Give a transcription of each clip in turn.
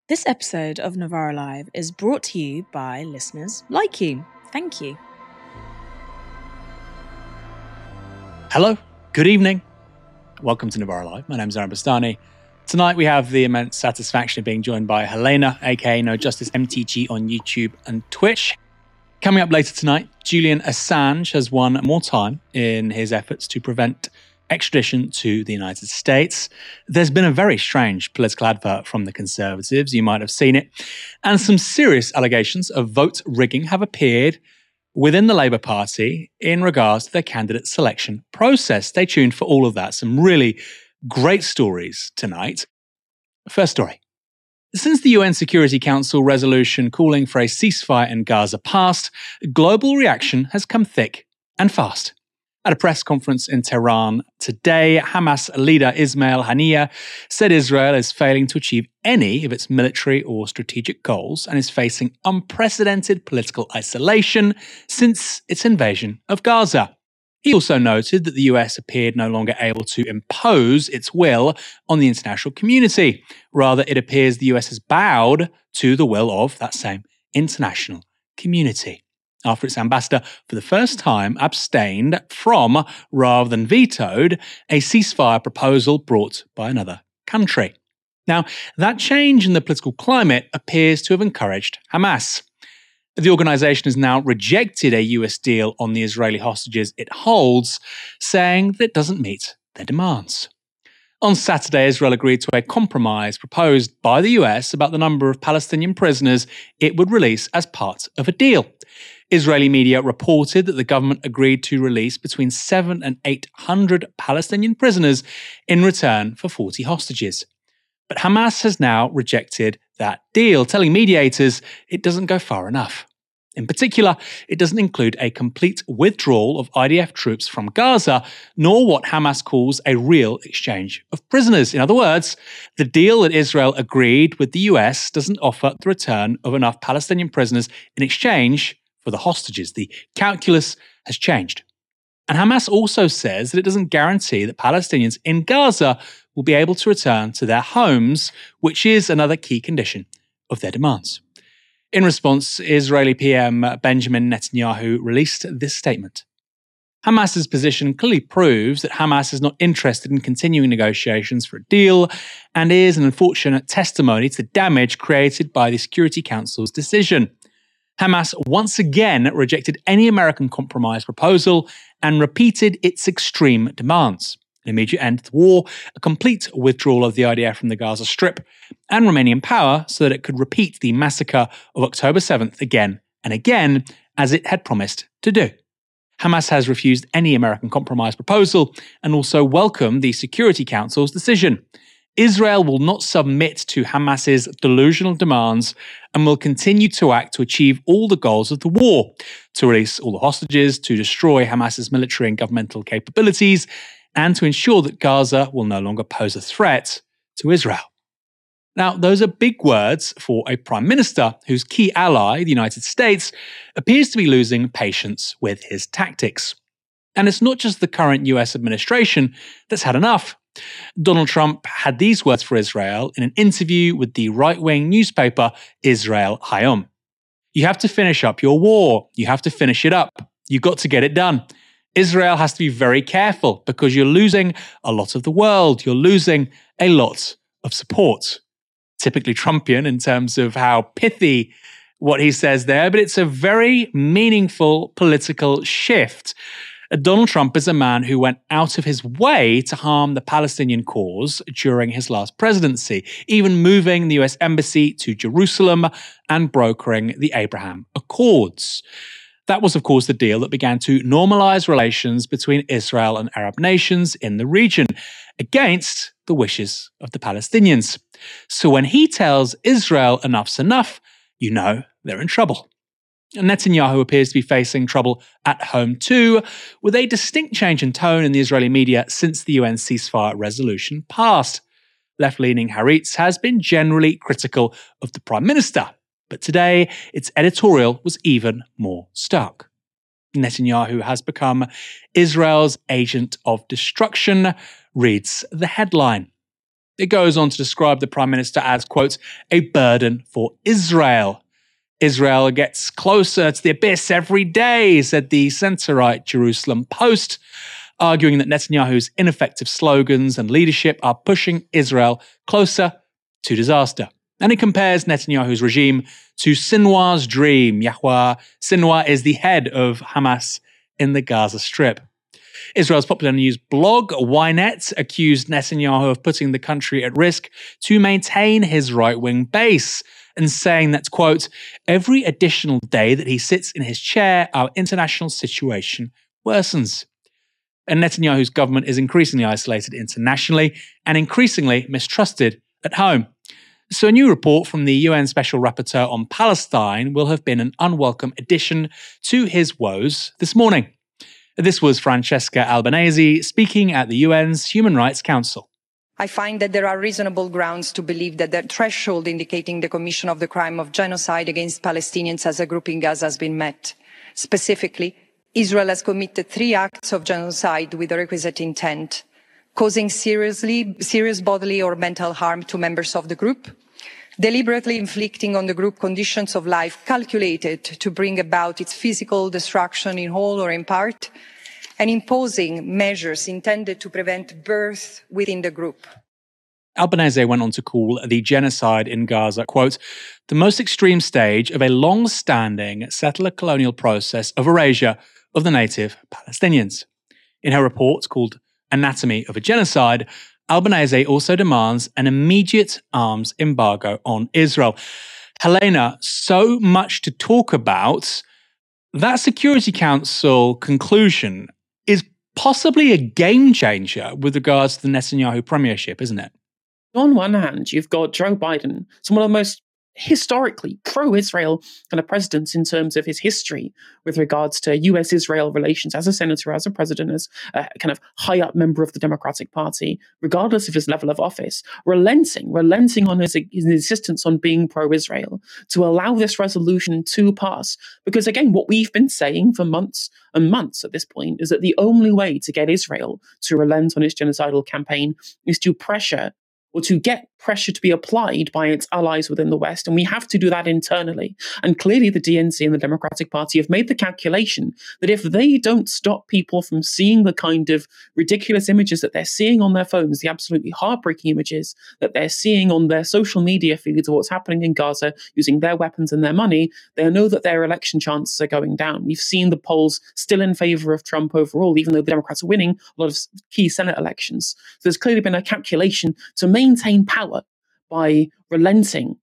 This episode of Novara Live is brought to you by listeners like you. Thank you. Hello, good evening. Welcome to Novara Live. My name is Aaron Bastani. Tonight we have the immense satisfaction of being joined by Helena, aka No Justice MTG on YouTube and Twitch. Coming up later tonight, Julian Assange has won more time in his efforts to prevent extradition to the United States. There's been a very strange political advert from the Conservatives, you might have seen it, and some serious allegations of vote rigging have appeared within the Labour Party in regards to their candidate selection process. Stay tuned for all of that. Some really great stories tonight. First story. Since the UN Security Council resolution calling for a ceasefire in Gaza passed, global reaction has come thick and fast. At a press conference in Tehran today, Hamas leader Ismail Haniyeh said Israel is failing to achieve any of its military or strategic goals and is facing unprecedented political isolation since its invasion of Gaza. He also noted that the US appeared no longer able to impose its will on the international community. Rather, it appears the US has bowed to the will of that same international community, after its ambassador, for the first time, abstained from, rather than vetoed, a ceasefire proposal brought by another country. Now, that change in the political climate appears to have encouraged Hamas. The organisation has now rejected a US deal on the Israeli hostages it holds, saying that it doesn't meet their demands. On Saturday, Israel agreed to a compromise proposed by the US about the number of Palestinian prisoners it would release as part of a deal. Israeli media reported that the government agreed to release between 700 and 800 Palestinian prisoners in return for 40 hostages. But Hamas has now rejected that deal, telling mediators it doesn't go far enough. In particular, it doesn't include a complete withdrawal of IDF troops from Gaza, nor what Hamas calls a real exchange of prisoners. In other words, the deal that Israel agreed with the US doesn't offer the return of enough Palestinian prisoners in exchange for the hostages. The calculus has changed. And Hamas also says that it doesn't guarantee that Palestinians in Gaza will be able to return to their homes, which is another key condition of their demands. In response, Israeli PM Benjamin Netanyahu released this statement. Hamas's position clearly proves that Hamas is not interested in continuing negotiations for a deal and is an unfortunate testimony to the damage created by the Security Council's decision. Hamas once again rejected any American compromise proposal and repeated its extreme demands: an immediate end to the war, a complete withdrawal of the IDF from the Gaza Strip, and remaining in power so that it could repeat the massacre of October 7th again and again, as it had promised to do. Hamas has refused any American compromise proposal and also welcomed the Security Council's decision. Israel will not submit to Hamas's delusional demands and will continue to act to achieve all the goals of the war: to release all the hostages, to destroy Hamas's military and governmental capabilities, and to ensure that Gaza will no longer pose a threat to Israel. Now, those are big words for a prime minister whose key ally, the United States, appears to be losing patience with his tactics. And it's not just the current US administration that's had enough. Donald Trump had these words for Israel in an interview with the right-wing newspaper Israel Hayom. You have to finish up your war. You have to finish it up. You've got to get it done. Israel has to be very careful because you're losing a lot of the world. You're losing a lot of support. Typically Trumpian in terms of how pithy what he says there, but it's a very meaningful political shift. Donald Trump is a man who went out of his way to harm the Palestinian cause during his last presidency, even moving the US embassy to Jerusalem and brokering the Abraham Accords. That was, of course, the deal that began to normalize relations between Israel and Arab nations in the region, against the wishes of the Palestinians. So when he tells Israel enough's enough, you know they're in trouble. Netanyahu appears to be facing trouble at home too, with a distinct change in tone in the Israeli media since the UN ceasefire resolution passed. Left-leaning Haaretz has been generally critical of the Prime Minister, but today its editorial was even more stark. Netanyahu has become Israel's agent of destruction, reads the headline. It goes on to describe the Prime Minister as, quote, a burden for Israel. Israel gets closer to the abyss every day, said the centre-right Jerusalem Post, arguing that Netanyahu's ineffective slogans and leadership are pushing Israel closer to disaster. And it compares Netanyahu's regime to Sinwar's dream. Yahya Sinwar is the head of Hamas in the Gaza Strip. Israel's popular news blog, Ynet, accused Netanyahu of putting the country at risk to maintain his right-wing base, and saying that, quote, every additional day that he sits in his chair, our international situation worsens. And Netanyahu's government is increasingly isolated internationally and increasingly mistrusted at home. So a new report from the UN Special Rapporteur on Palestine will have been an unwelcome addition to his woes this morning. This was Francesca Albanese speaking at the UN's Human Rights Council. I find that there are reasonable grounds to believe that the threshold indicating the commission of the crime of genocide against Palestinians as a group in Gaza has been met. Specifically, Israel has committed 3 acts of genocide with the requisite intent: causing serious bodily or mental harm to members of the group, deliberately inflicting on the group conditions of life calculated to bring about its physical destruction in whole or in part, and imposing measures intended to prevent birth within the group. Albanese went on to call the genocide in Gaza, quote, the most extreme stage of a long-standing settler colonial process of erasure of the native Palestinians. In her report called Anatomy of a Genocide, Albanese also demands an immediate arms embargo on Israel. Helena, so much to talk about. That Security Council conclusion is possibly a game changer with regards to the Netanyahu premiership, isn't it? On one hand, you've got Joe Biden, someone of the most historically pro-Israel kind of presidents in terms of his history with regards to US-Israel relations as a senator, as a president, as a kind of high-up member of the Democratic Party, regardless of his level of office, relenting on his insistence on being pro-Israel to allow this resolution to pass. Because again, what we've been saying for months and months at this point is that the only way to get Israel to relent on its genocidal campaign is to pressure or to get pressure to be applied by its allies within the West. And we have to do that internally. And clearly the DNC and the Democratic Party have made the calculation that if they don't stop people from seeing the kind of ridiculous images that they're seeing on their phones, the absolutely heartbreaking images that they're seeing on their social media feeds of what's happening in Gaza using their weapons and their money, they know that their election chances are going down. We've seen the polls still in favor of Trump overall, even though the Democrats are winning a lot of key Senate elections. So there's clearly been a calculation to maintain power by relenting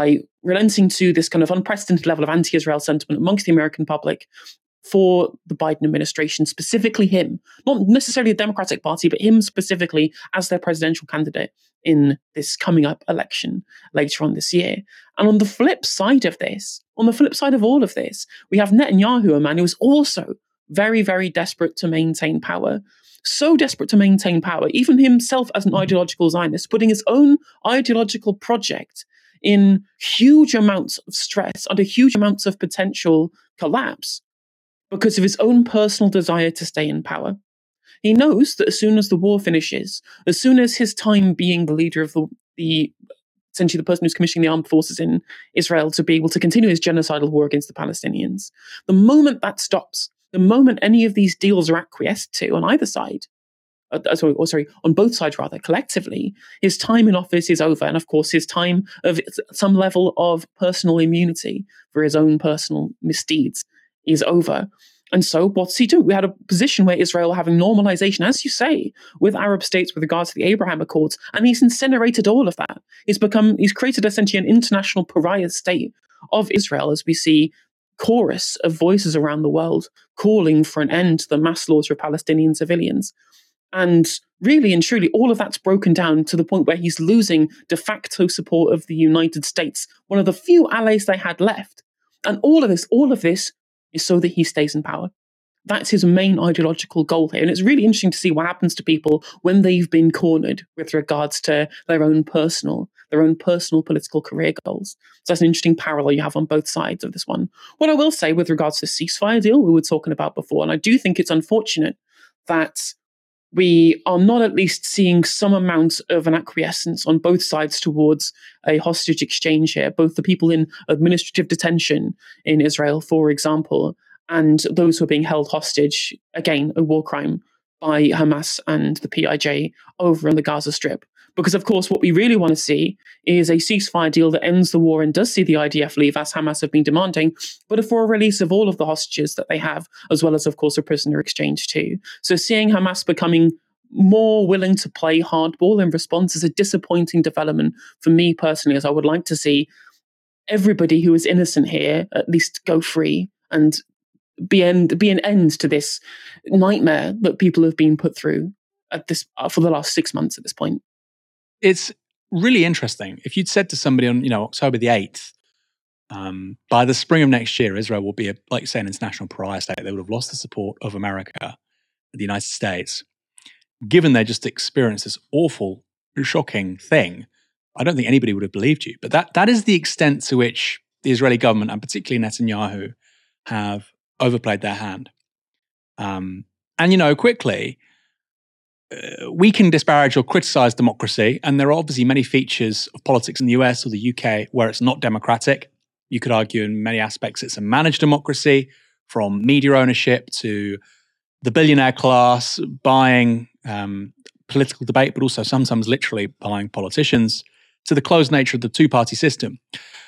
to this kind of unprecedented level of anti-Israel sentiment amongst the American public for the Biden administration, specifically him, not necessarily the Democratic Party, but him specifically as their presidential candidate in this coming up election later on this year. And on the flip side of all of this, we have Netanyahu, a man who is also very, very desperate to maintain power. So desperate to maintain power, even himself as an ideological Zionist, putting his own ideological project in huge amounts of stress, under huge amounts of potential collapse, because of his own personal desire to stay in power. He knows that as soon as the war finishes, as soon as his time being the leader of the essentially the person who's commissioning the armed forces in Israel to be able to continue his genocidal war against the Palestinians, the moment that stops, the moment any of these deals are acquiesced to on either side, on both sides rather, collectively, his time in office is over. And of course, his time of some level of personal immunity for his own personal misdeeds is over. And so what's he doing? We had a position where Israel having normalization, as you say, with Arab states with regards to the Abraham Accords, and he's incinerated all of that. He's created essentially an international pariah state of Israel, as we see chorus of voices around the world calling for an end to the mass slaughter of Palestinian civilians. And really and truly, all of that's broken down to the point where he's losing de facto support of the United States, one of the few allies they had left. And all of this is so that he stays in power. That's his main ideological goal here. And it's really interesting to see what happens to people when they've been cornered with regards to their own personal political career goals. So that's an interesting parallel you have on both sides of this one. What I will say with regards to the ceasefire deal we were talking about before, and I do think it's unfortunate that we are not at least seeing some amount of an acquiescence on both sides towards a hostage exchange here, both the people in administrative detention in Israel, for example, and those who are being held hostage, again, a war crime by Hamas and the PIJ over in the Gaza Strip. Because, of course, what we really want to see is a ceasefire deal that ends the war and does see the IDF leave, as Hamas have been demanding, but for a release of all of the hostages that they have, as well as, of course, a prisoner exchange too. So seeing Hamas becoming more willing to play hardball in response is a disappointing development for me personally, as I would like to see everybody who is innocent here at least go free and be an end to this nightmare that people have been put through at this for the last 6 months at this point. It's really interesting. If you'd said to somebody on, October the 8th, by the spring of next year, Israel will be, like you say, an international pariah state. They would have lost the support of America, the United States. Given they just experienced this awful, shocking thing, I don't think anybody would have believed you. But that is the extent to which the Israeli government, and particularly Netanyahu, have overplayed their hand. Quickly, we can disparage or criticize democracy, and there are obviously many features of politics in the US or the UK where it's not democratic. You could argue in many aspects it's a managed democracy, from media ownership to the billionaire class buying political debate, but also sometimes literally buying politicians, to the closed nature of the two-party system.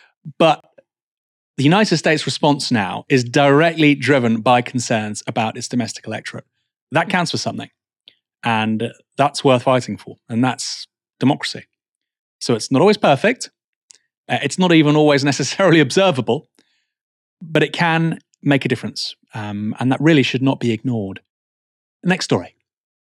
But the United States response now is directly driven by concerns about its domestic electorate. That counts for something. And that's worth fighting for. And that's democracy. So it's not always perfect. It's not even always necessarily observable. But it can make a difference. And that really should not be ignored. Next story.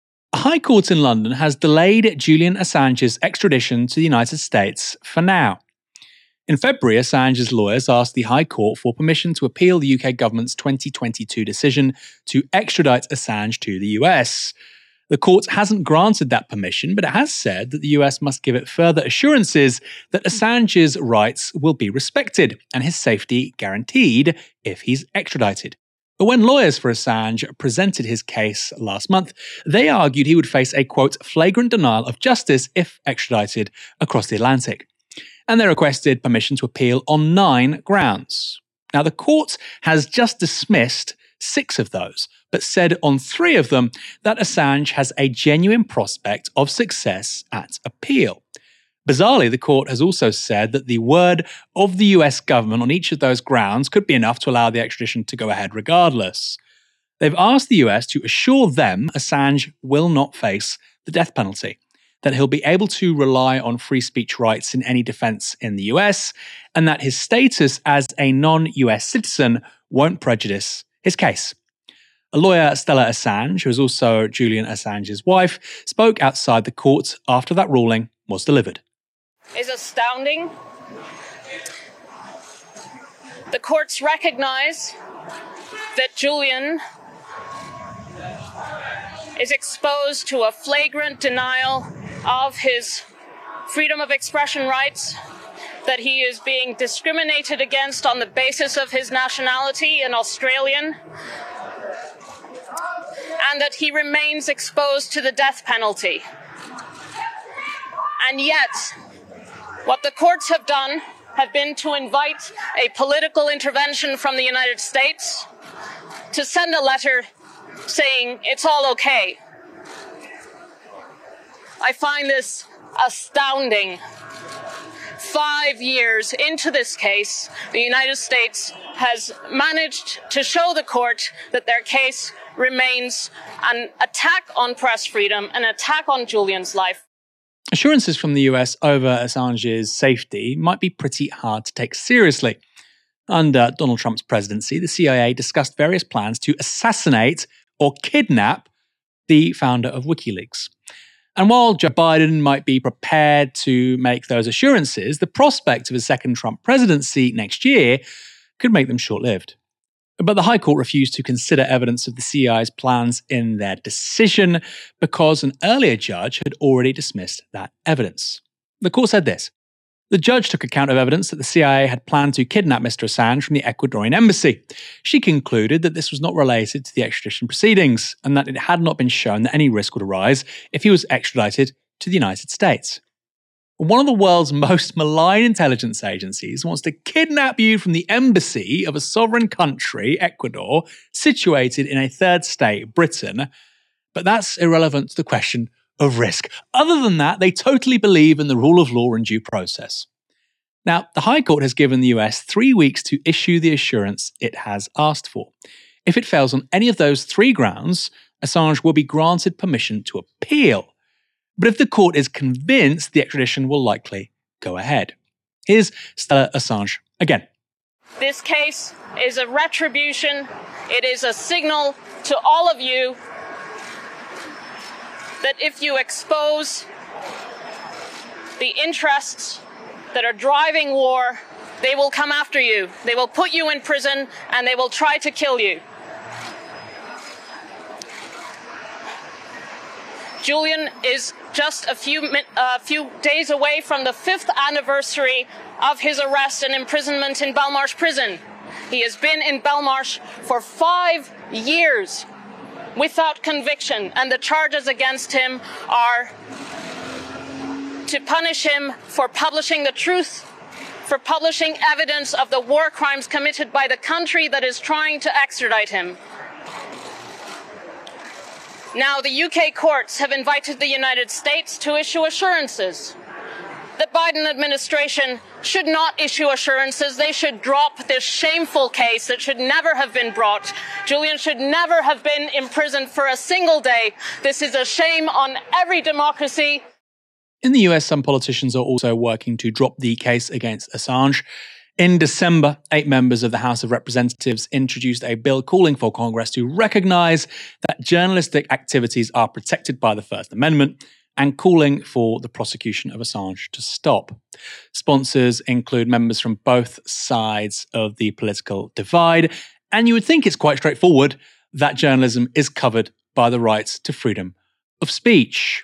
A high court in London has delayed Julian Assange's extradition to the United States for now. In February, Assange's lawyers asked the High Court for permission to appeal the UK government's 2022 decision to extradite Assange to the US. The court hasn't granted that permission, but it has said that the US must give it further assurances that Assange's rights will be respected and his safety guaranteed if he's extradited. But when lawyers for Assange presented his case last month, they argued he would face a, quote, flagrant denial of justice if extradited across the Atlantic. And they requested permission to appeal on 9 grounds. Now, the court has just dismissed 6 of those, but said on 3 of them that Assange has a genuine prospect of success at appeal. Bizarrely, the court has also said that the word of the US government on each of those grounds could be enough to allow the extradition to go ahead regardless. They've asked the US to assure them Assange will not face the death penalty, that he'll be able to rely on free speech rights in any defense in the US, and that his status as a non-US citizen won't prejudice his case. A lawyer, Stella Assange, who is also Julian Assange's wife, spoke outside the court after that ruling was delivered. Is astounding. The courts recognize that Julian is exposed to a flagrant denial of his freedom of expression rights, that he is being discriminated against on the basis of his nationality, an Australian, and that he remains exposed to the death penalty. And yet, what the courts have done have been to invite a political intervention from the United States to send a letter saying it's all okay. I find this astounding. 5 years into this case, the United States has managed to show the court that their case remains an attack on press freedom, an attack on Julian's life. Assurances from the US over Assange's safety might be pretty hard to take seriously. Under Donald Trump's presidency, the CIA discussed various plans to assassinate or kidnap the founder of WikiLeaks. And while Joe Biden might be prepared to make those assurances, the prospect of a second Trump presidency next year could make them short-lived. But the High Court refused to consider evidence of the CIA's plans in their decision because an earlier judge had already dismissed that evidence. The court said this: The judge took account of evidence that the CIA had planned to kidnap Mr. Assange from the Ecuadorian embassy. She concluded that this was not related to the extradition proceedings and that it had not been shown that any risk would arise if he was extradited to the United States. One of the world's most malign intelligence agencies wants to kidnap you from the embassy of a sovereign country, Ecuador, situated in a third state, Britain, but that's irrelevant to the question of risk. Other than that, they totally believe in the rule of law and due process. Now, the High Court has given the US 3 weeks to issue the assurance it has asked for. If it fails on any of those 3 grounds, Assange will be granted permission to appeal. But if the court is convinced, the extradition will likely go ahead. Here's Stella Assange again. This case is a retribution. It is a signal to all of you that if you expose the interests that are driving war, they will come after you. They will put you in prison and they will try to kill you. Julian is just a few days away from the 5th anniversary of his arrest and imprisonment in Belmarsh prison. He has been in Belmarsh for 5 years without conviction, and the charges against him are to punish him for publishing the truth, for publishing evidence of the war crimes committed by the country that is trying to extradite him. Now, the UK courts have invited the United States to issue assurances. The Biden administration should not issue assurances. They should drop this shameful case that should never have been brought. Julian should never have been imprisoned for a single day. This is a shame on every democracy. In the US, some politicians are also working to drop the case against Assange. In December, 8 members of the House of Representatives introduced a bill calling for Congress to recognize that journalistic activities are protected by the First Amendment and calling for the prosecution of Assange to stop. Sponsors include members from both sides of the political divide, and you would think it's quite straightforward that journalism is covered by the rights to freedom of speech.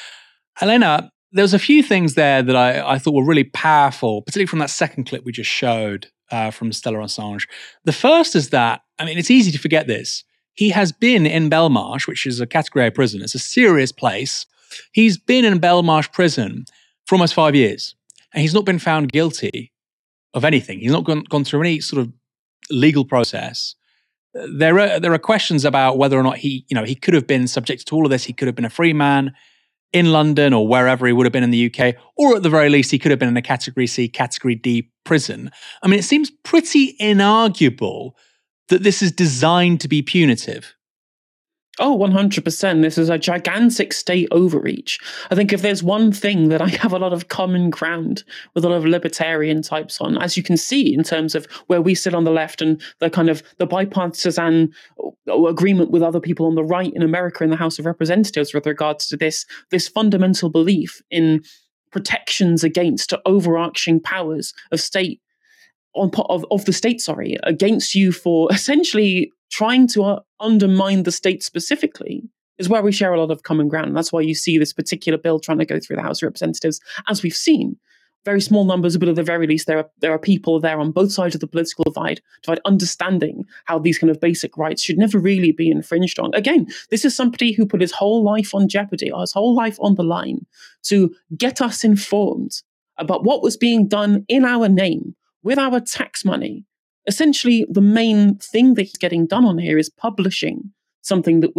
Helena, there's a few things there that I thought were really powerful, particularly from that second clip we just showed from Stella Assange. The first is that, it's easy to forget this. He has been in Belmarsh, which is a Category A prison. It's a serious place. He's been in Belmarsh prison for almost 5 years, and he's not been found guilty of anything. He's not gone through any sort of legal process. There are questions about whether or not he could have been subjected to all of this. He could have been a free man in London or wherever he would have been in the UK, or at the very least, he could have been in a Category C, Category D prison. It seems pretty inarguable that this is designed to be punitive. Oh, 100%. This is a gigantic state overreach. I think if there's one thing that I have a lot of common ground with a lot of libertarian types on, as you can see in terms of where we sit on the left and the kind of the bipartisan agreement with other people on the right in America in the House of Representatives with regards to this fundamental belief in protections against overarching powers of state of the state, against you for essentially trying to undermine the state specifically, is where we share a lot of common ground. And that's why you see this particular bill trying to go through the House of Representatives, as we've seen. Very small numbers, but at the very least, there are people there on both sides of the political divide understanding how these kind of basic rights should never really be infringed on. Again, this is somebody who put his whole life on jeopardy, or his whole life on the line, to get us informed about what was being done in our name, with our tax money. Essentially, the main thing that's getting done on here is publishing something that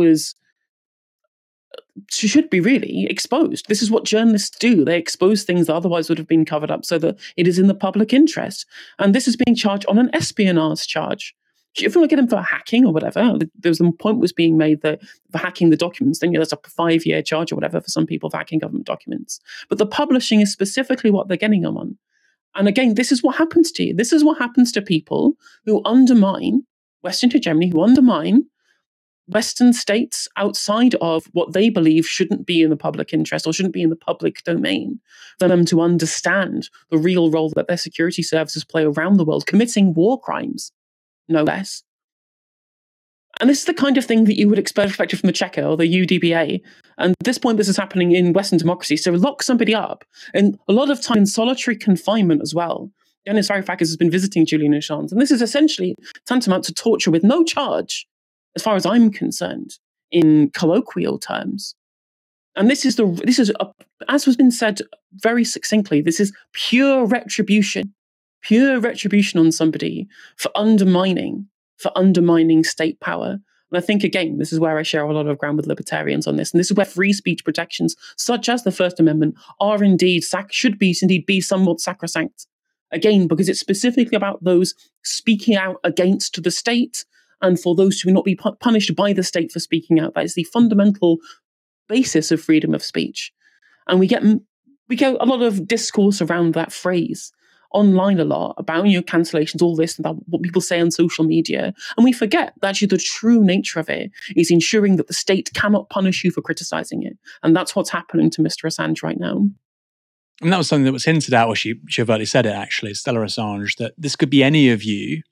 should be really exposed. This is what journalists do. They expose things that otherwise would have been covered up so that it is in the public interest. And this is being charged on an espionage charge. If you want to get him for hacking or whatever, the point was being made that for hacking the documents, then there's a 5-year charge or whatever for some people for hacking government documents. But the publishing is specifically what they're getting them on. And again, this is what happens to you. This is what happens to people who undermine Western hegemony, who undermine Western states outside of what they believe shouldn't be in the public interest or shouldn't be in the public domain, for them to understand the real role that their security services play around the world, committing war crimes, no less. And this is the kind of thing that you would expect from the Cheka or the UDBA. And at this point, this is happening in Western democracy. So lock somebody up, and a lot of time in solitary confinement as well. Yanis Varoufakis has been visiting Julian Assange, and this is essentially tantamount to torture with no charge, as far as I'm concerned, in colloquial terms. And this is as has been said very succinctly, this is pure retribution on somebody for undermining state power. And I think, again, this is where I share a lot of ground with libertarians on this. And this is where free speech protections, such as the First Amendment, are indeed should be somewhat sacrosanct. Again, because it's specifically about those speaking out against the state, and for those who will not be punished by the state for speaking out. That is the fundamental basis of freedom of speech. And we get a lot of discourse around that phrase online a lot about cancellations, all this, and that, what people say on social media. And we forget that actually the true nature of it is ensuring that the state cannot punish you for criticizing it. And that's what's happening to Mr. Assange right now. And that was something that was hinted at, or she overtly said it actually, Stella Assange, that this could be any of you.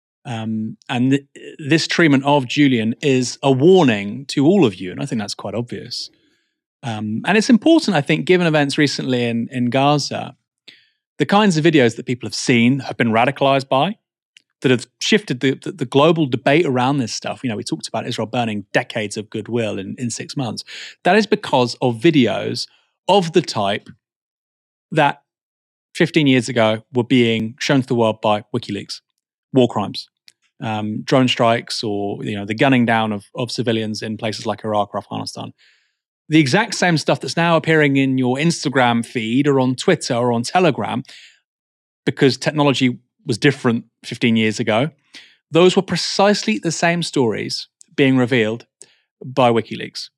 This treatment of Julian is a warning to all of you. And I think that's quite obvious. And it's important, I think, given events recently in Gaza, the kinds of videos that people have seen, have been radicalized by, that have shifted the global debate around this stuff. We talked about Israel burning decades of goodwill in 6 months. That is because of videos of the type that 15 years ago were being shown to the world by WikiLeaks. War crimes, drone strikes, or the gunning down of civilians in places like Iraq or Afghanistan. The exact same stuff that's now appearing in your Instagram feed or on Twitter or on Telegram, because technology was different 15 years ago. Those were precisely the same stories being revealed by WikiLeaks.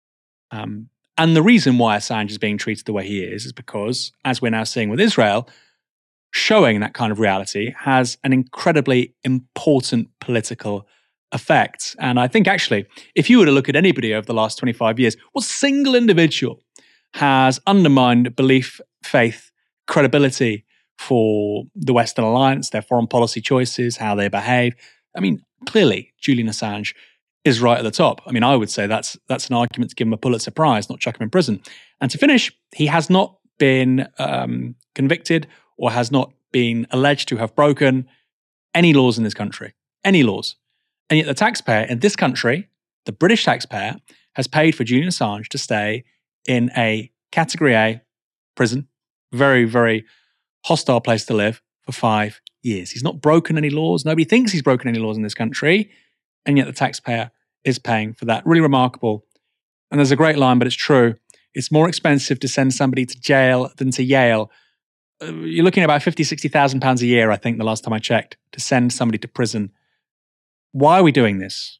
And the reason why Assange is being treated the way he is because, as we're now seeing with Israel, showing that kind of reality has an incredibly important political effect. And I think actually, if you were to look at anybody over the last 25 years, what single individual has undermined belief, faith, credibility for the Western alliance, their foreign policy choices, how they behave? I mean, clearly, Julian Assange is right at the top. I mean, I would say that's an argument to give him a Pulitzer Prize, not chuck him in prison. And to finish, he has not been convicted or has not been alleged to have broken any laws in this country. Any laws. And yet the taxpayer in this country, the British taxpayer, has paid for Julian Assange to stay in a Category A prison, very, very hostile place to live, for 5 years. He's not broken any laws. Nobody thinks he's broken any laws in this country. And yet the taxpayer is paying for that. Really remarkable. And there's a great line, but it's true. It's more expensive to send somebody to jail than to Yale. You're looking at about £50,000-60,000 a year, I think, the last time I checked, to send somebody to prison. Why are we doing this?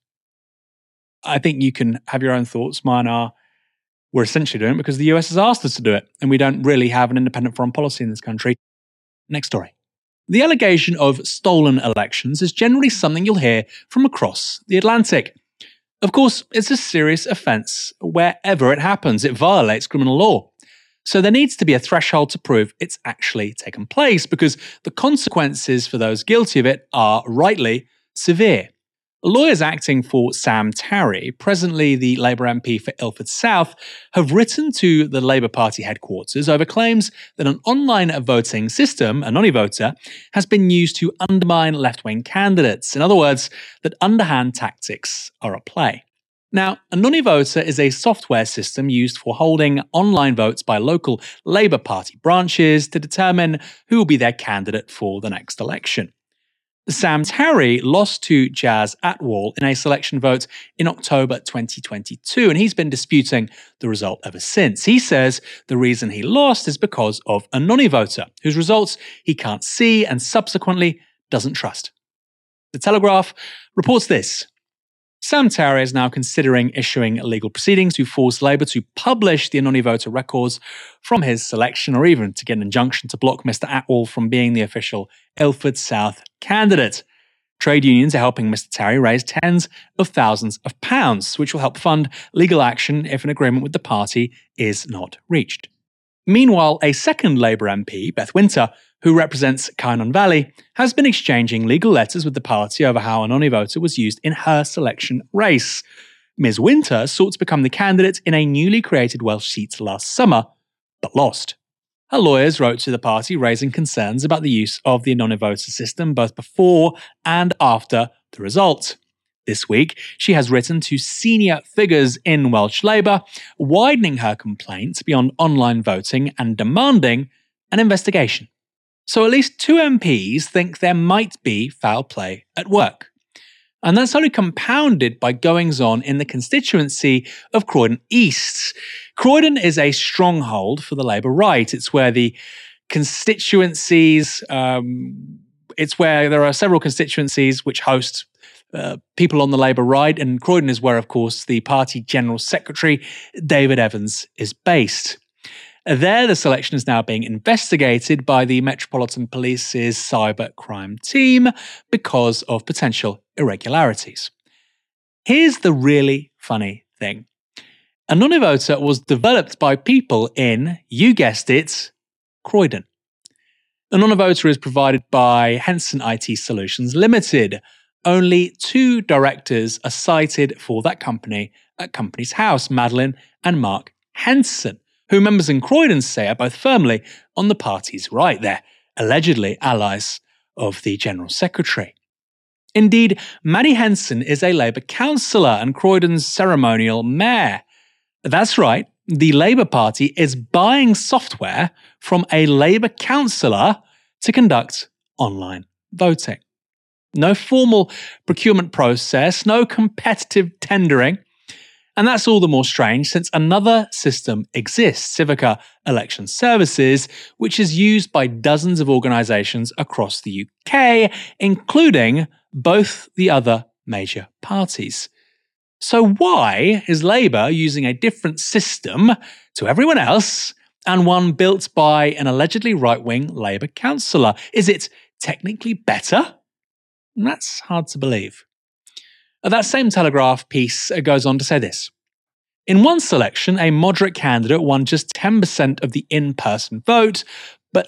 I think you can have your own thoughts. Mine are, we're essentially doing it because the US has asked us to do it, and we don't really have an independent foreign policy in this country. Next story. The allegation of stolen elections is generally something you'll hear from across the Atlantic. Of course, it's a serious offence wherever it happens. It violates criminal law. So there needs to be a threshold to prove it's actually taken place, because the consequences for those guilty of it are rightly severe. Lawyers acting for Sam Tarry, presently the Labour MP for Ilford South, have written to the Labour Party headquarters over claims that an online voting system, a Nonivoter, has been used to undermine left-wing candidates. In other words, that underhand tactics are at play. Now, a Nonivoter is a software system used for holding online votes by local Labour Party branches to determine who will be their candidate for the next election. Sam Tarry lost to Jas Atwal in a selection vote in October 2022, and he's been disputing the result ever since. He says the reason he lost is because of a Nonivoter, whose results he can't see and subsequently doesn't trust. The Telegraph reports this. Sam Tarry is now considering issuing legal proceedings to force Labour to publish the Nonivoter records from his selection, or even to get an injunction to block Mr Atwal from being the official Ilford South candidate. Trade unions are helping Mr Tarry raise tens of thousands of pounds, which will help fund legal action if an agreement with the party is not reached. Meanwhile, a second Labour MP, Beth Winter, who represents Kynon Valley, has been exchanging legal letters with the party over how a non-voter was used in her selection race. Ms. Winter sought to become the candidate in a newly created Welsh seat last summer, but lost. Her lawyers wrote to the party raising concerns about the use of the non-voter system both before and after the result. This week, she has written to senior figures in Welsh Labour, widening her complaints beyond online voting and demanding an investigation. So at least 2 MPs think there might be foul play at work. And that's only compounded by goings-on in the constituency of Croydon East. Croydon is a stronghold for the Labour right. It's where the constituencies, it's where there are several constituencies which host people on the Labour right, and Croydon is where, of course, the party General Secretary, David Evans, is based. There, the selection is now being investigated by the Metropolitan Police's cyber crime team because of potential irregularities. Here's the really funny thing. A non-voter was developed by people in, you guessed it, Croydon. A non-voter is provided by Henson IT Solutions Limited. Only 2 directors are cited for that company at Companies House, Madeline and Mark Henson, who members in Croydon say are both firmly on the party's right. They're allegedly allies of the General Secretary. Indeed, Maddie Henson is a Labour councillor and Croydon's ceremonial mayor. That's right, the Labour Party is buying software from a Labour councillor to conduct online voting. No formal procurement process, no competitive tendering. And that's all the more strange since another system exists, Civica Election Services, which is used by dozens of organisations across the UK, including both the other major parties. So why is Labour using a different system to everyone else and one built by an allegedly right-wing Labour councillor? Is it technically better? That's hard to believe. That same Telegraph piece goes on to say this. In one selection, a moderate candidate won just 10% of the in-person vote, but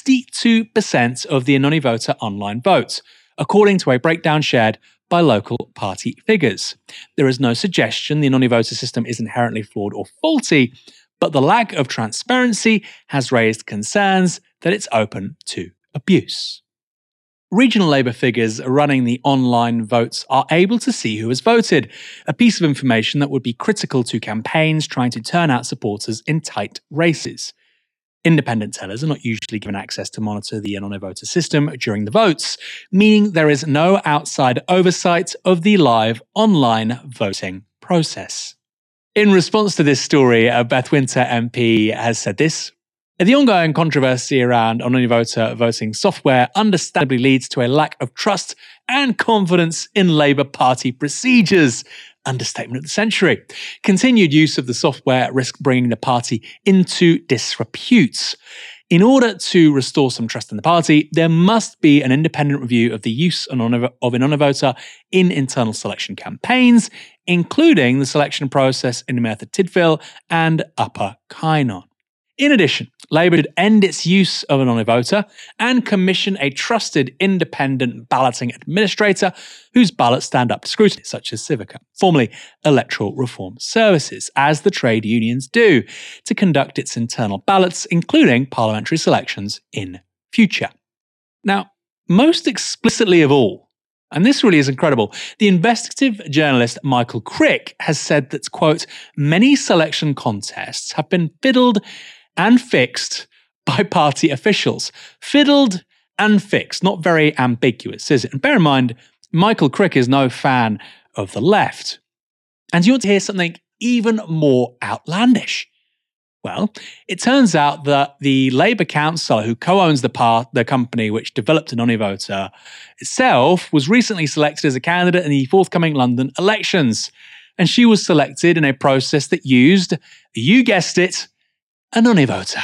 62% of the non-voter online vote, according to a breakdown shared by local party figures. There is no suggestion the non-voter system is inherently flawed or faulty, but the lack of transparency has raised concerns that it's open to abuse. Regional Labour figures running the online votes are able to see who has voted, a piece of information that would be critical to campaigns trying to turn out supporters in tight races. Independent tellers are not usually given access to monitor the non-voter system during the votes, meaning there is no outside oversight of the live online voting process. In response to this story, Beth Winter MP has said this. The ongoing controversy around non-voter voting software understandably leads to a lack of trust and confidence in Labour Party procedures. Understatement of the century. Continued use of the software risks bringing the party into disrepute. In order to restore some trust in the party, there must be an independent review of the use of a non-voter in internal selection campaigns, including the selection process in Merthyr Tydfil and Upper Kynon. In addition, Labour should end its use of a non-voter and commission a trusted independent balloting administrator whose ballots stand up to scrutiny, such as Civica, formerly Electoral Reform Services, as the trade unions do, to conduct its internal ballots, including parliamentary selections in future. Now, most explicitly of all, and this really is incredible, the investigative journalist Michael Crick has said that, quote, many selection contests have been fiddled and fixed by party officials. Fiddled and fixed, not very ambiguous, is it? And bear in mind, Michael Crick is no fan of the left. And you want to hear something even more outlandish? Well, it turns out that the Labour councillor who co-owns the company which developed a non-voter itself was recently selected as a candidate in the forthcoming London elections. And she was selected in a process that used, you guessed it, a non-voter.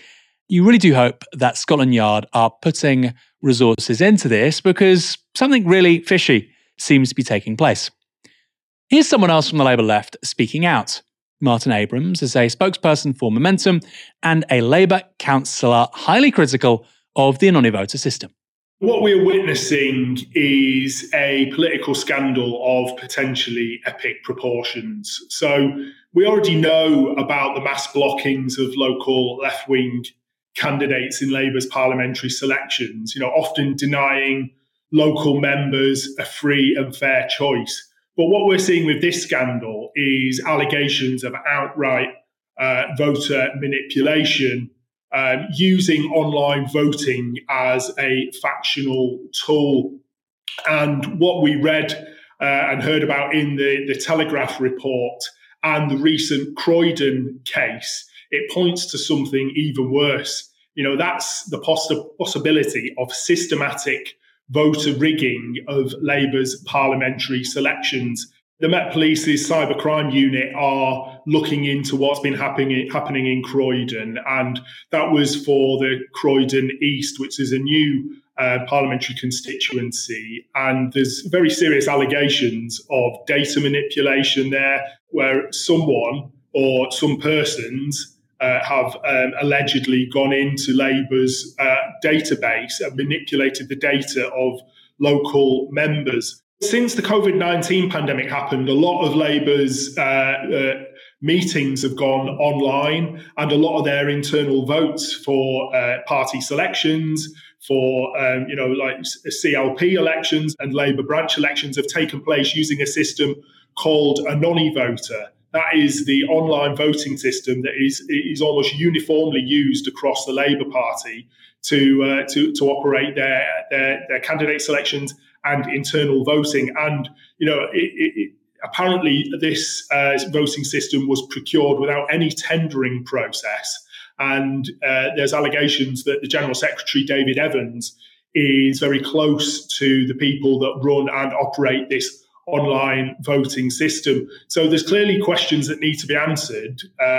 You really do hope that Scotland Yard are putting resources into this because something really fishy seems to be taking place. Here's someone else from the Labour left speaking out. Martin Abrams is a spokesperson for Momentum and a Labour councillor highly critical of the anonymous voter system. What we're witnessing is a political scandal of potentially epic proportions. So we already know about the mass blockings of local left-wing candidates in Labour's parliamentary selections, often denying local members a free and fair choice. But what we're seeing with this scandal is allegations of outright voter manipulation, using online voting as a factional tool. And what we read and heard about in the Telegraph report and the recent Croydon case, it points to something even worse. That's the possibility of systematic voter rigging of Labour's parliamentary selections. The Met Police's cybercrime unit are looking into what's been happening in Croydon, and that was for the Croydon East, which is a new parliamentary constituency. And there's very serious allegations of data manipulation there, where someone or some persons have allegedly gone into Labour's database and manipulated the data of local members. Since the COVID-19 pandemic happened, a lot of Labour's meetings have gone online, and a lot of their internal votes for party selections, for like CLP elections and Labour branch elections have taken place using a system called Anonivoter. That is the online voting system that is almost uniformly used across the Labour Party to operate their candidate selections and internal voting. And apparently this voting system was procured without any tendering process. And there's allegations that the General Secretary, David Evans, is very close to the people that run and operate this online voting system. So there's clearly questions that need to be answered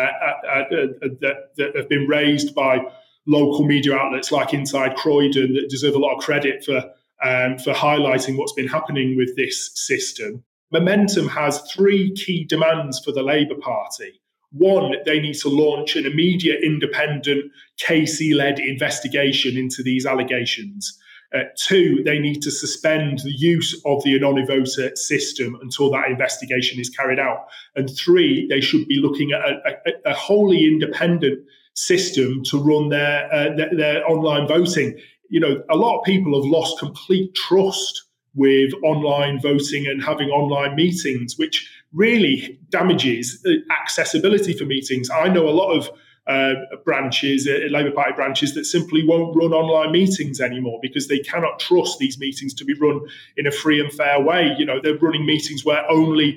that have been raised by local media outlets like Inside Croydon that deserve a lot of credit for highlighting what's been happening with this system. Momentum has three key demands for the Labour Party. One, they need to launch an immediate independent KC-led investigation into these allegations. Two, they need to suspend the use of the Anonivoter system until that investigation is carried out. And three, they should be looking at a wholly independent system to run their online voting. A lot of people have lost complete trust with online voting and having online meetings, which really damages accessibility for meetings. I know a lot of branches, Labour Party branches, that simply won't run online meetings anymore because they cannot trust these meetings to be run in a free and fair way. They're running meetings where only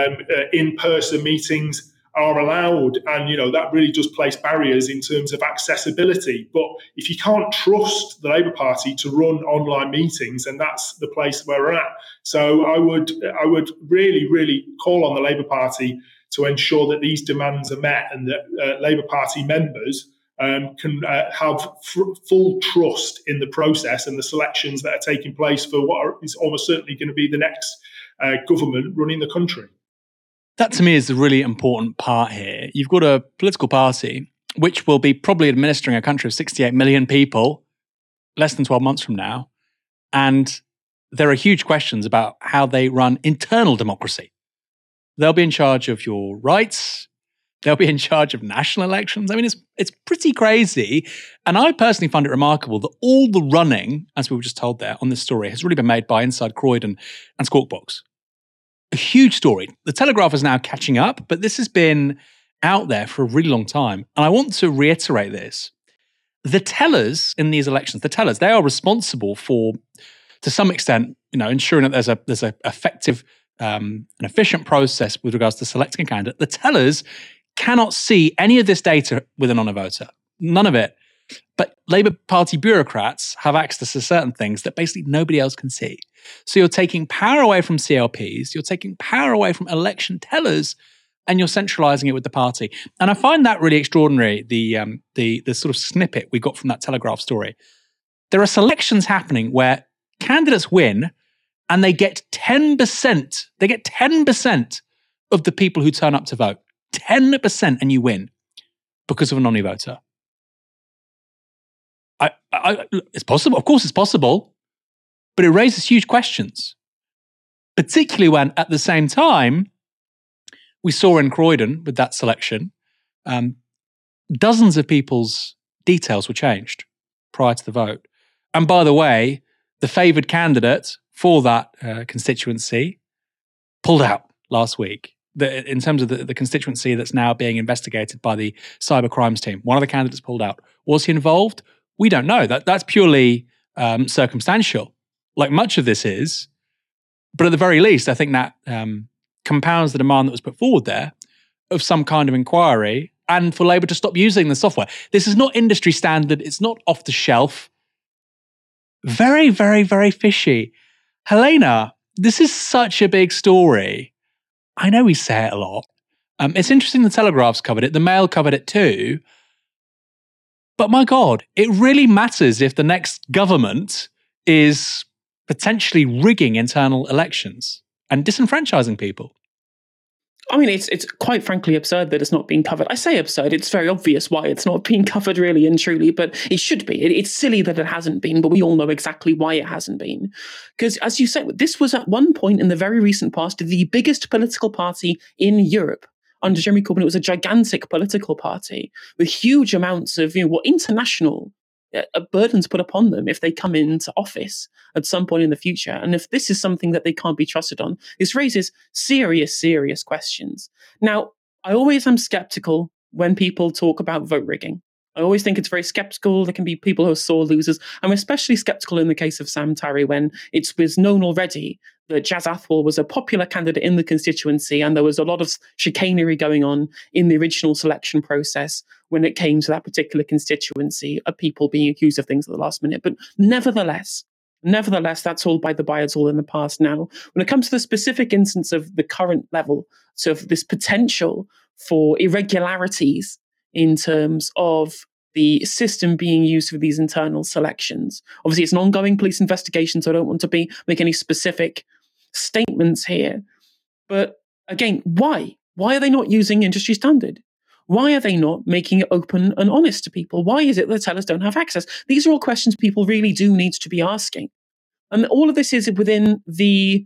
in-person meetings are allowed, and that really does place barriers in terms of accessibility. But if you can't trust the Labour Party to run online meetings, then that's the place where we're at. So I would really, really call on the Labour Party to ensure that these demands are met and that Labour Party members can have full trust in the process and the selections that are taking place for what is almost certainly going to be the next government running the country. That to me is the really important part here. You've got a political party which will be probably administering a country of 68 million people less than 12 months from now. And there are huge questions about how they run internal democracy. They'll be in charge of your rights. They'll be in charge of national elections. I mean, it's pretty crazy. And I personally find it remarkable that all the running, as we were just told there on this story, has really been made by Inside Croydon and Squawk Box. A huge story. The Telegraph is now catching up, but this has been out there for a really long time. And I want to reiterate this. The tellers in these elections, they are responsible for, to some extent, ensuring that there's a effective an efficient process with regards to selecting a candidate. The tellers cannot see any of this data with an Anonivoter. None of it. But Labour Party bureaucrats have access to certain things that basically nobody else can see. So you're taking power away from CLPs, you're taking power away from election tellers, and you're centralising it with the party. And I find that really extraordinary, the sort of snippet we got from that Telegraph story. There are selections happening where candidates win and they get 10%. They get 10% of the people who turn up to vote. 10%, and you win because of an Anonivoter. It's possible. Of course, it's possible. But it raises huge questions, particularly when at the same time, we saw in Croydon with that selection, dozens of people's details were changed prior to the vote. And by the way, the favoured candidate for that constituency pulled out last week. In terms of the constituency that's now being investigated by the cyber crimes team, one of the candidates pulled out. Was he involved? We don't know. That's purely circumstantial, like much of this is. But at the very least, I think that compounds the demand that was put forward there of some kind of inquiry and for Labour to stop using the software. This is not industry standard. It's not off the shelf. Very, very, very fishy. Helena, this is such a big story. I know we say it a lot. It's interesting the Telegraph's covered it. The Mail covered it too. But my God, it really matters if the next government is potentially rigging internal elections and disenfranchising people. I mean, it's quite frankly absurd that it's not being covered. I say absurd, it's very obvious why it's not being covered really and truly, but it should be. It's silly that it hasn't been, but we all know exactly why it hasn't been. Because as you said, this was at one point in the very recent past the biggest political party in Europe. Under Jeremy Corbyn, it was a gigantic political party with huge amounts of international burdens put upon them if they come into office at some point in the future. And if this is something that they can't be trusted on, this raises serious, serious questions. Now, I always am skeptical when people talk about vote rigging. I always think it's very skeptical. There can be people who are sore losers. I'm especially skeptical in the case of Sam Tarry when it was known already that Jas Athwal was a popular candidate in the constituency and there was a lot of chicanery going on in the original selection process when it came to that particular constituency of people being accused of things at the last minute. But nevertheless, that's all by the by. It's all in the past now. When it comes to the specific instance of the current level, so of this potential for irregularities in terms of the system being used for these internal selections. Obviously, it's an ongoing police investigation, so I don't want to make any specific statements here. But again, why? Why are they not using industry standard? Why are they not making it open and honest to people? Why is it that tellers don't have access? These are all questions people really do need to be asking. And all of this is within the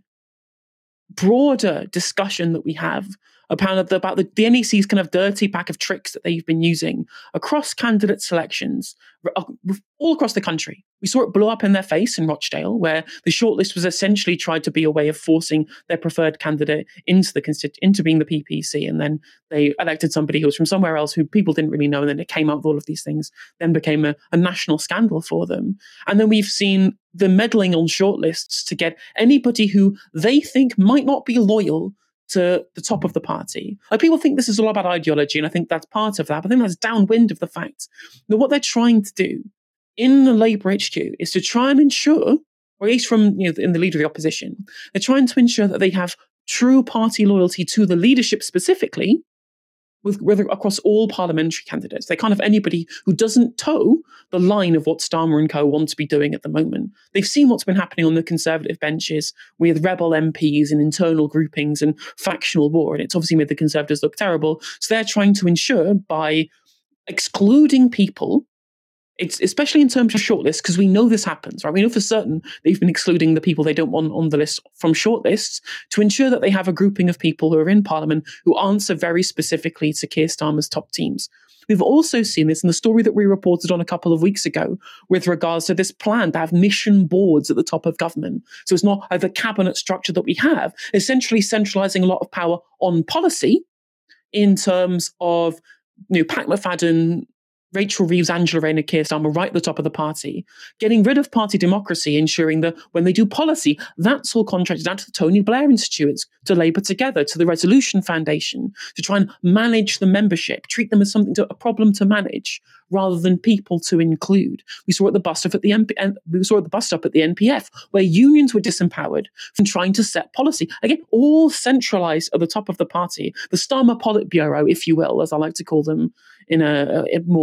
broader discussion that we have about the NEC's kind of dirty pack of tricks that they've been using across candidate selections all across the country. We saw it blow up in their face in Rochdale, where the shortlist was essentially tried to be a way of forcing their preferred candidate into being the PPC, and then they elected somebody who was from somewhere else who people didn't really know, and then it came out with all of these things, then became a national scandal for them. And then we've seen the meddling on shortlists to get anybody who they think might not be loyal to the top of the party. Like, people think this is all about ideology, and I think that's part of that, but I think that's downwind of the fact that what they're trying to do in the Labour HQ is to try and ensure, or at least from in the leader of the opposition, they're trying to ensure that they have true party loyalty to the leadership specifically, with across all parliamentary candidates. They can't have anybody who doesn't toe the line of what Starmer and co want to be doing at the moment. They've seen what's been happening on the Conservative benches with rebel MPs and internal groupings and factional war, and it's obviously made the Conservatives look terrible. So they're trying to ensure by excluding people, it's especially in terms of shortlists, because we know this happens, right? We know for certain they've been excluding the people they don't want on the list from shortlists to ensure that they have a grouping of people who are in Parliament who answer very specifically to Keir Starmer's top teams. We've also seen this in the story that we reported on a couple of weeks ago with regards to this plan to have mission boards at the top of government. So it's not the cabinet structure that we have, essentially centralising a lot of power on policy in terms of Pat McFadden, Rachel Reeves, Angela Rayner, Keir Starmer right at the top of the party, getting rid of party democracy, ensuring that when they do policy, that's all contracted out to the Tony Blair Institutes, to Labour Together, to the Resolution Foundation, to try and manage the membership, treat them as a problem to manage, rather than people to include. We saw at the bus stop at the NPF, where unions were disempowered from trying to set policy. Again, all centralised at the top of the party. The Starmer Politburo, if you will, as I like to call them, in a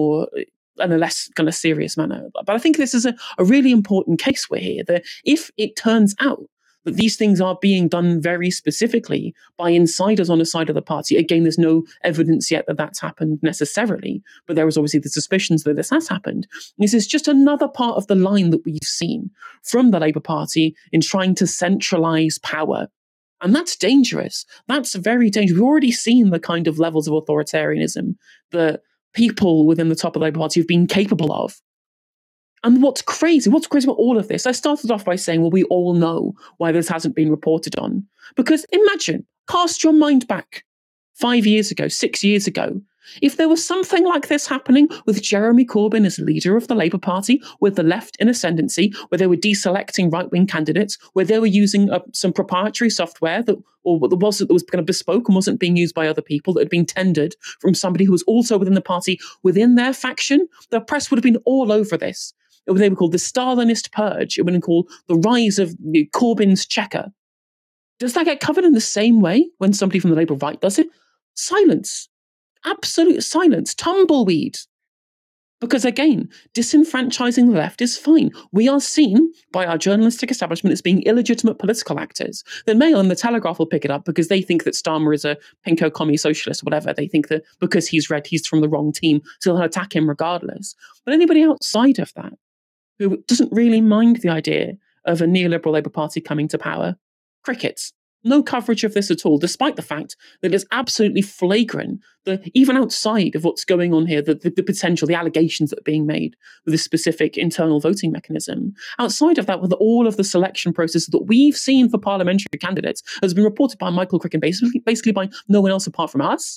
less kind of serious manner. But I think this is a really important case we're here, that if it turns out that these things are being done very specifically by insiders on the side of the party. Again, there's no evidence yet that that's happened necessarily, but there is obviously the suspicions that this has happened. This is just another part of the line that we've seen from the Labour Party in trying to centralise power. And that's dangerous. That's very dangerous. We've already seen the kind of levels of authoritarianism that people within the top of the Labour Party have been capable of. And what's crazy about all of this? I started off by saying, well, we all know why this hasn't been reported on. Because imagine, cast your mind back 5 years ago, 6 years ago, if there was something like this happening with Jeremy Corbyn as leader of the Labour Party, with the left in ascendancy, where they were deselecting right-wing candidates, where they were using some proprietary software that was kind of bespoke and wasn't being used by other people, that had been tendered from somebody who was also within the party, within their faction, the press would have been all over this. They were called the Stalinist Purge. It would have been called the rise of Corbyn's Chequer. Does that get covered in the same way when somebody from the Labour right does it? Silence. Absolute silence. Tumbleweed. Because again, disenfranchising the left is fine. We are seen by our journalistic establishment as being illegitimate political actors. The Mail and the Telegraph will pick it up because they think that Starmer is a pinko commie socialist or whatever. They think that because he's red, he's from the wrong team, so they'll attack him regardless. But anybody outside of that, who doesn't really mind the idea of a neoliberal Labour Party coming to power, crickets. No coverage of this at all, despite the fact that it's absolutely flagrant that even outside of what's going on here, the potential, the allegations that are being made with this specific internal voting mechanism, outside of that, with all of the selection process that we've seen for parliamentary candidates has been reported by Michael Crick and basically by no one else apart from us.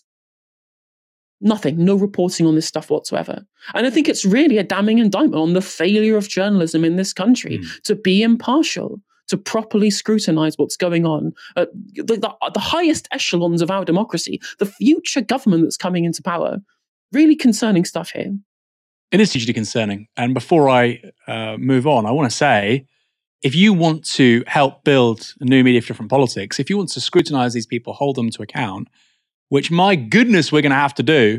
Nothing, no reporting on this stuff whatsoever. And I think it's really a damning indictment on the failure of journalism in this country to be impartial, to properly scrutinise what's going on at the highest echelons of our democracy, the future government that's coming into power. Really concerning stuff here. It is hugely concerning. And before I move on, I want to say, if you want to help build a new media for different politics, if you want to scrutinise these people, hold them to account, which, my goodness, we're going to have to do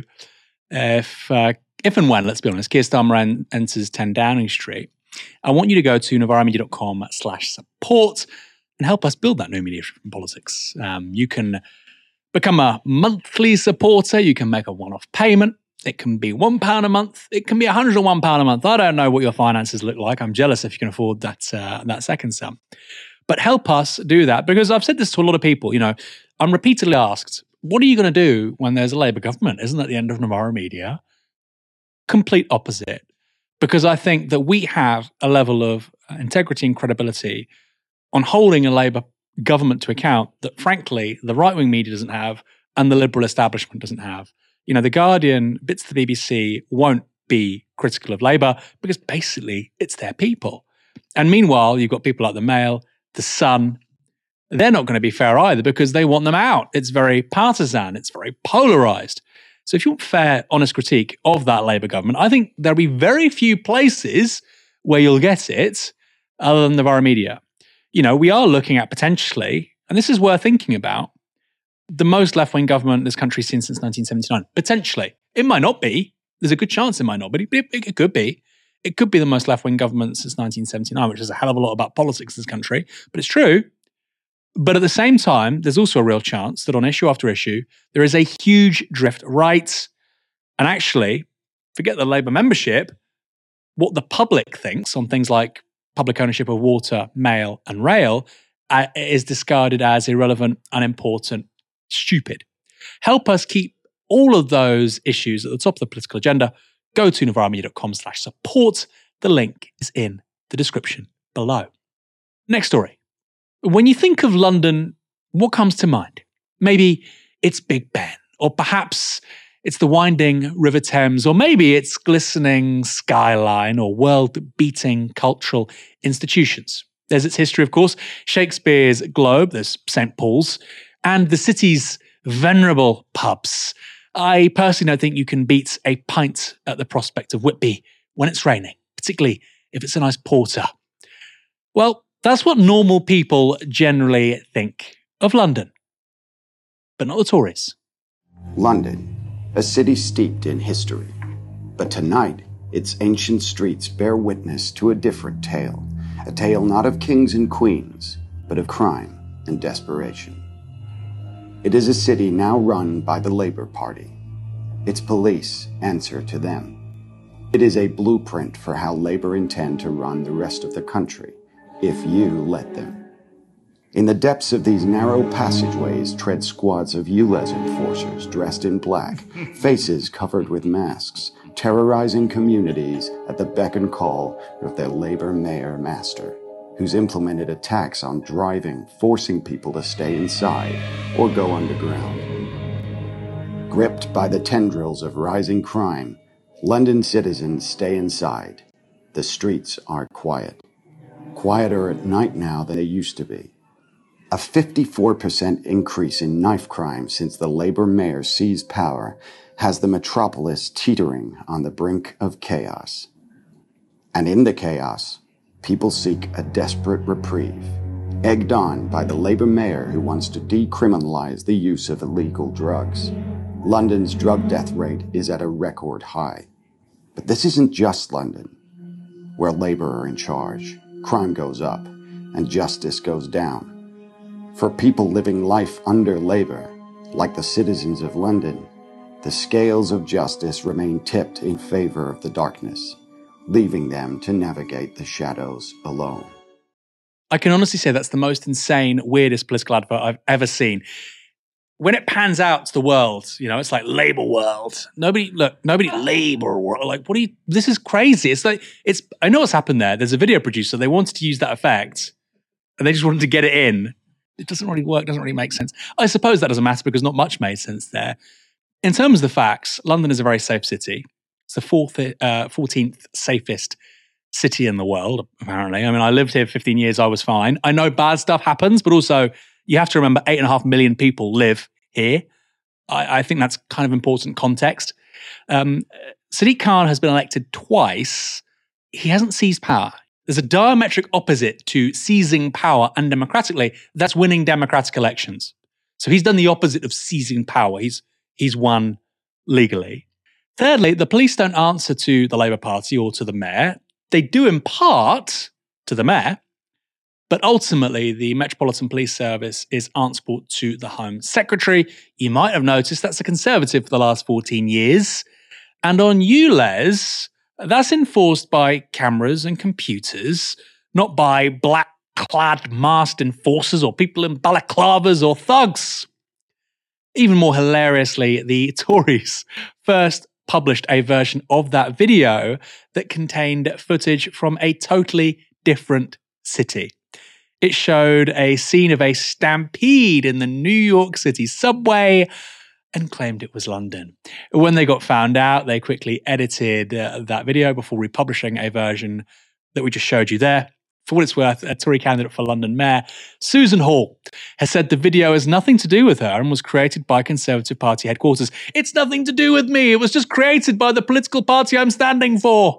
if and when, let's be honest, Keir Starmer enters 10 Downing Street, I want you to go to novaramedia.com/support and help us build that new media from politics. You can become a monthly supporter. You can make a one-off payment. It can be £1 a month. It can be £101 a month. I don't know what your finances look like. I'm jealous if you can afford that second sum. But help us do that, because I've said this to a lot of people. You know, I'm repeatedly asked, what are you going to do when there's a Labour government? Isn't that the end of Novara Media? Complete opposite. Because I think that we have a level of integrity and credibility on holding a Labour government to account that, frankly, the right-wing media doesn't have and the liberal establishment doesn't have. You know, The Guardian, bits of the BBC won't be critical of Labour because basically it's their people. And meanwhile, you've got people like the Mail, the Sun. They're not going to be fair either because they want them out. It's very partisan. It's very polarised. So if you want fair, honest critique of that Labour government, I think there'll be very few places where you'll get it other than Novara Media. You know, we are looking at potentially, and this is worth thinking about, the most left-wing government this country's seen since 1979. Potentially. It might not be. There's a good chance it might not, but it could be. It could be the most left-wing government since 1979, which is a hell of a lot about politics in this country, but it's true. But at the same time, there's also a real chance that on issue after issue, there is a huge drift right. And actually, forget the Labour membership, what the public thinks on things like public ownership of water, mail, and rail is discarded as irrelevant, unimportant, stupid. Help us keep all of those issues at the top of the political agenda. Go to novaramedia.com/support. The link is in the description below. Next story. When you think of London, what comes to mind? Maybe it's Big Ben, or perhaps it's the winding River Thames, or maybe it's glistening skyline or world-beating cultural institutions. There's its history, of course, Shakespeare's Globe, there's St. Paul's, and the city's venerable pubs. I personally don't think you can beat a pint at the prospect of Whitby when it's raining, particularly if it's a nice porter. Well, that's what normal people generally think of London, but not the Tories. London, a city steeped in history. But tonight, its ancient streets bear witness to a different tale. A tale not of kings and queens, but of crime and desperation. It is a city now run by the Labour Party. Its police answer to them. It is a blueprint for how Labour intend to run the rest of the country, if you let them. In the depths of these narrow passageways tread squads of ULEZ enforcers dressed in black, faces covered with masks, terrorizing communities at the beck and call of their Labour mayor master, who's implemented attacks on driving, forcing people to stay inside or go underground. Gripped by the tendrils of rising crime, London citizens stay inside. The streets are quiet. Quieter at night now than they used to be. A 54% increase in knife crime since the Labour mayor seized power has the metropolis teetering on the brink of chaos. And in the chaos, people seek a desperate reprieve, egged on by the Labour mayor who wants to decriminalize the use of illegal drugs. London's drug death rate is at a record high. But this isn't just London, where Labour are in charge. Crime goes up, and justice goes down. For people living life under Labour, like the citizens of London, the scales of justice remain tipped in favour of the darkness, leaving them to navigate the shadows alone. I can honestly say that's the most insane, weirdest political advert I've ever seen. When it pans out to the world, you know, it's like Labour world. Nobody Labour world. Like, this is crazy. I know what's happened there. There's a video producer. They wanted to use that effect and they just wanted to get it in. It doesn't really work, doesn't really make sense. I suppose that doesn't matter because not much made sense there. In terms of the facts, London is a very safe city. It's the 14th safest city in the world, apparently. I mean, I lived here 15 years. I was fine. I know bad stuff happens, but also you have to remember 8.5 million people live here. I think that's kind of important context. Sadiq Khan has been elected twice. He hasn't seized power. There's a diametric opposite to seizing power undemocratically. That's winning democratic elections. So he's done the opposite of seizing power. He's won legally. Thirdly, the police don't answer to the Labour Party or to the mayor. They do in part to the mayor, but ultimately the Metropolitan Police Service is answerable to the Home Secretary. You might have noticed that's a Conservative for the last 14 years. And on ULEZ, that's enforced by cameras and computers, not by black-clad masked enforcers or people in balaclavas or thugs. Even more hilariously, the Tories first published a version of that video that contained footage from a totally different city. It showed a scene of a stampede in the New York City subway and claimed it was London. When they got found out, they quickly edited that video before republishing a version that we just showed you there. For what it's worth, a Tory candidate for London Mayor, Susan Hall, has said the video has nothing to do with her and was created by Conservative Party headquarters. It's nothing to do with me. It was just created by the political party I'm standing for.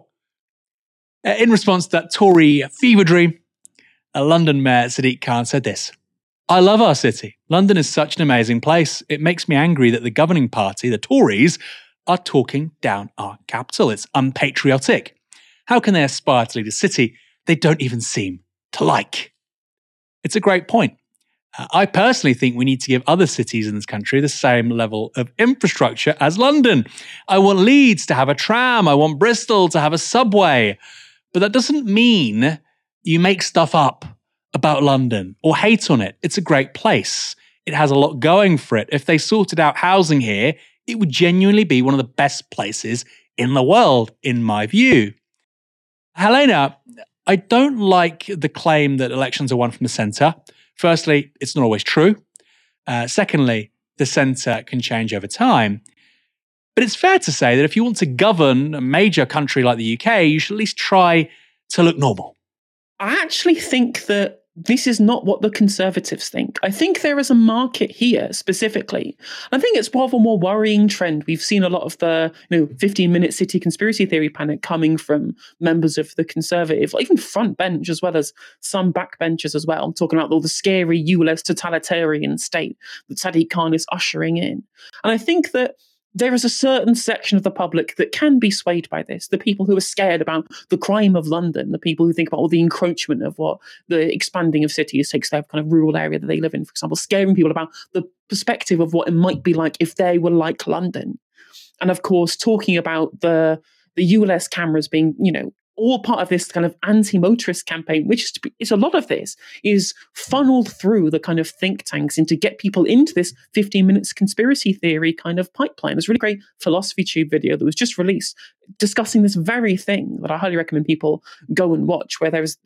In response to that Tory fever dream, London Mayor Sadiq Khan said this: I love our city. London is such an amazing place. It makes me angry that the governing party, the Tories, are talking down our capital. It's unpatriotic. How can they aspire to lead a city they don't even seem to like? It's a great point. I personally think we need to give other cities in this country the same level of infrastructure as London. I want Leeds to have a tram. I want Bristol to have a subway. But that doesn't mean you make stuff up about London or hate on it. It's a great place. It has a lot going for it. If they sorted out housing here, it would genuinely be one of the best places in the world, in my view. Helena, I don't like the claim that elections are won from the centre. Firstly, it's not always true. Secondly, the centre can change over time. But it's fair to say that if you want to govern a major country like the UK, you should at least try to look normal. I actually think that this is not what the Conservatives think. I think there is a market here specifically. I think it's rather a more worrying trend. We've seen a lot of the 15-minute city conspiracy theory panic coming from members of the Conservative, or even front bench as well as some backbenchers as well, talking about all the scary ULEZ totalitarian state that Sadiq Khan is ushering in. And I think that there is a certain section of the public that can be swayed by this. The people who are scared about the crime of London, the people who think about all the encroachment of what the expanding of cities takes their kind of rural area that they live in, for example, scaring people about the perspective of what it might be like if they were like London. And of course, talking about the ULS cameras being, all part of this kind of anti-motorist campaign, which is a lot of this, is funneled through the kind of think tanks into get people into this 15 minutes conspiracy theory kind of pipeline. There's a really great Philosophy Tube video that was just released discussing this very thing that I highly recommend people go and watch, where there's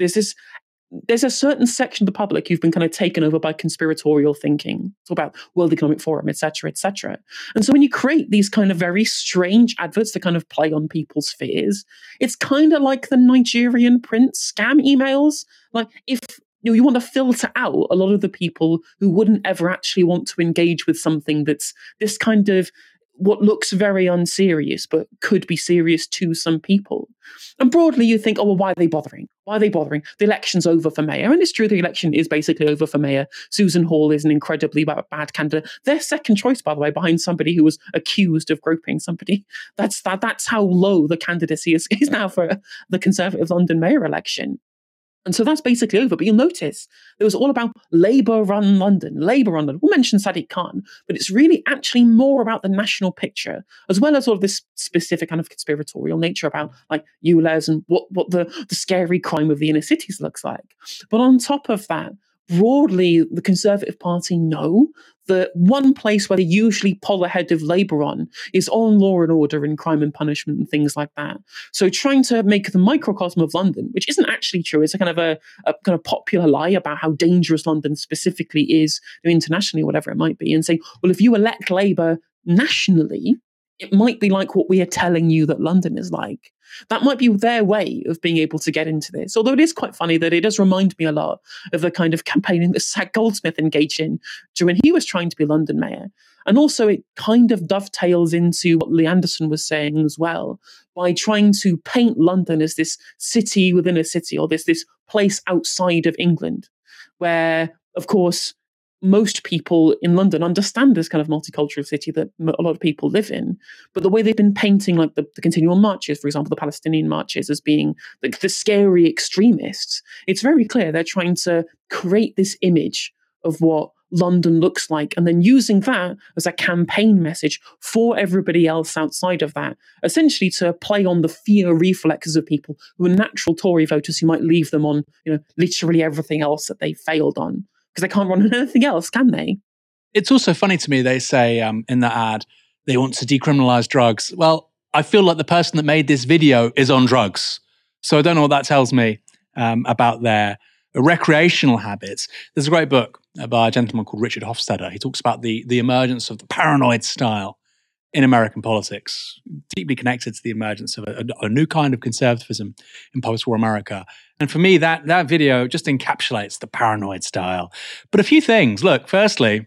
a certain section of the public who've been kind of taken over by conspiratorial thinking. It's all about World Economic Forum, etc., etc. And so when you create these kind of very strange adverts that kind of play on people's fears, it's kind of like the Nigerian prince scam emails. Like if you want to filter out a lot of the people who wouldn't ever actually want to engage with something that's this kind of what looks very unserious, but could be serious to some people. And broadly, you think, oh, well, why are they bothering? Why are they bothering? The election's over for mayor. And it's true, the election is basically over for mayor. Susan Hall is an incredibly bad candidate. Their second choice, by the way, behind somebody who was accused of groping somebody. That's how low the candidacy is now for the Conservative London mayor election. And so that's basically over. But you'll notice it was all about Labour-run London. We'll mention Sadiq Khan, but it's really actually more about the national picture, as well as all of this specific kind of conspiratorial nature about like ULEZ and what the scary crime of the inner cities looks like. But on top of that, broadly, the Conservative Party know that one place where they usually pull ahead of Labour on is on law and order and crime and punishment and things like that. So trying to make the microcosm of London, which isn't actually true, it's a kind of popular lie about how dangerous London specifically is internationally, whatever it might be, and say, well, if you elect Labour nationally, it might be like what we are telling you that London is like. That might be their way of being able to get into this. Although it is quite funny that it does remind me a lot of the kind of campaigning that Zach Goldsmith engaged in when he was trying to be London mayor. And also it kind of dovetails into what Lee Anderson was saying as well, by trying to paint London as this city within a city, or this place outside of England, where, of course, most people in London understand this kind of multicultural city that a lot of people live in. But the way they've been painting like the continual marches, for example, the Palestinian marches, as being the scary extremists, it's very clear they're trying to create this image of what London looks like, and then using that as a campaign message for everybody else outside of that, essentially to play on the fear reflexes of people who are natural Tory voters who might leave them on, literally everything else that they failed on. Because they can't run on anything else, can they? It's also funny to me, they say in that ad, they want to decriminalize drugs. Well, I feel like the person that made this video is on drugs. So I don't know what that tells me about their recreational habits. There's a great book by a gentleman called Richard Hofstadter. He talks about the emergence of the paranoid style in American politics, deeply connected to the emergence of a new kind of conservatism in post-war America. And for me, that video just encapsulates the paranoid style. But a few things. Look, firstly,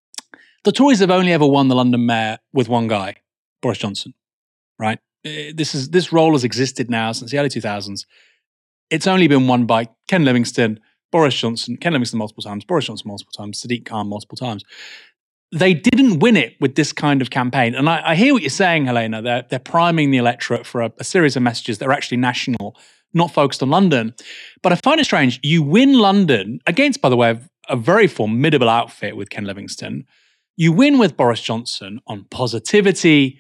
the Tories have only ever won the London mayor with one guy, Boris Johnson, right? This role has existed now since the early 2000s. It's only been won by Ken Livingstone, Boris Johnson, Ken Livingstone multiple times, Boris Johnson multiple times, Sadiq Khan multiple times. They didn't win it with this kind of campaign. And I hear what you're saying, Helena. They're priming the electorate for a series of messages that are actually national, not focused on London. But I find it strange. You win London against, by the way, a very formidable outfit with Ken Livingstone. You win with Boris Johnson on positivity,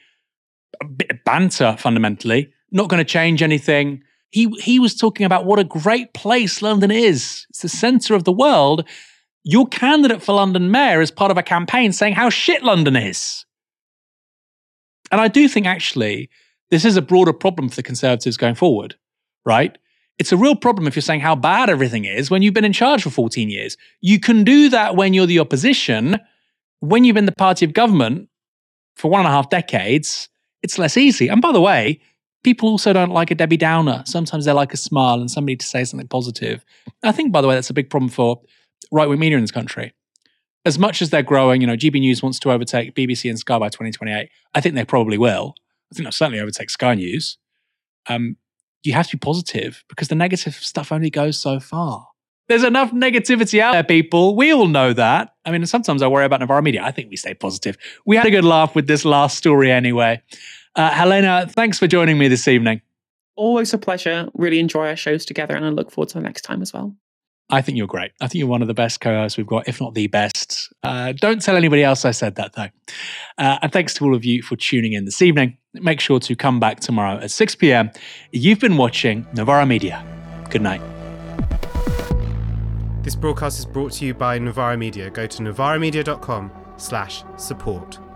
a bit of banter, fundamentally, not going to change anything. He was talking about what a great place London is. It's the centre of the world. Your candidate for London mayor is part of a campaign saying how shit London is. And I do think actually this is a broader problem for the Conservatives going forward, right? It's a real problem if you're saying how bad everything is when you've been in charge for 14 years. You can do that when you're the opposition. When you've been the party of government for 1.5 decades, it's less easy. And by the way, people also don't like a Debbie Downer. Sometimes they like a smile and somebody to say something positive. I think, by the way, that's a big problem for right-wing media in this country. As much as they're growing, GB News wants to overtake BBC and Sky by 2028. I think they probably will. I think they'll certainly overtake Sky News. You have to be positive because the negative stuff only goes so far. There's enough negativity out there, people. We all know that. I mean, sometimes I worry about Novara Media. I think we stay positive. We had a good laugh with this last story anyway. Helena, thanks for joining me this evening. Always a pleasure. Really enjoy our shows together, and I look forward to the next time as well. I think you're great. I think you're one of the best co-hosts we've got, if not the best. Don't tell anybody else I said that, though. And thanks to all of you for tuning in this evening. Make sure to come back tomorrow at 6 p.m. You've been watching Novara Media. Good night. This broadcast is brought to you by Novara Media. Go to novaramedia.com/support.